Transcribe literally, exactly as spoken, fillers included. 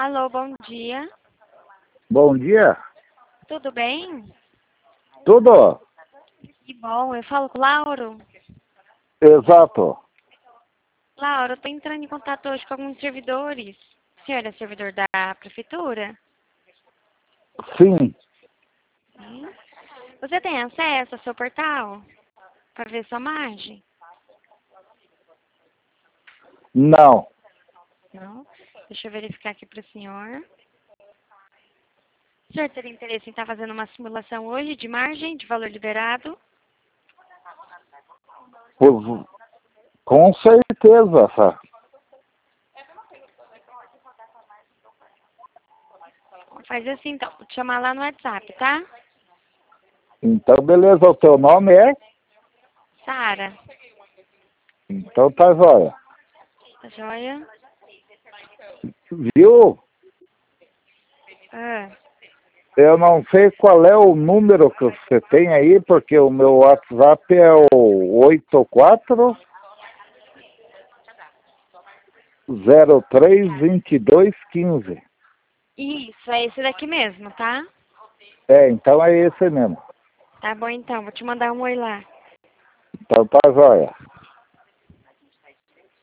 Alô, bom dia. Bom dia. Tudo bem? Tudo? Que bom, eu falo com o Lauro. Exato. Lauro, eu tô entrando em contato hoje com alguns servidores. O senhor é servidor da prefeitura? Sim. Sim. Você tem acesso ao seu portal para ver sua margem? Não. Não? Deixa eu verificar aqui para o senhor. O senhor teria interesse em estar fazendo uma simulação hoje de margem, de valor liberado? Pois, com certeza, Fá. Faz assim então, vou te chamar lá no WhatsApp, tá? Então, beleza. O teu nome é? Sara, Então tá jóia. tá joia? Viu? Ah, Eu não sei qual é o número que você tem aí, porque o meu WhatsApp é o oito quatro zero três vinte e dois quinze. isso, é esse daqui mesmo, tá? É, então é esse mesmo. Tá bom então, vou te mandar um oi lá. Então tá jóia.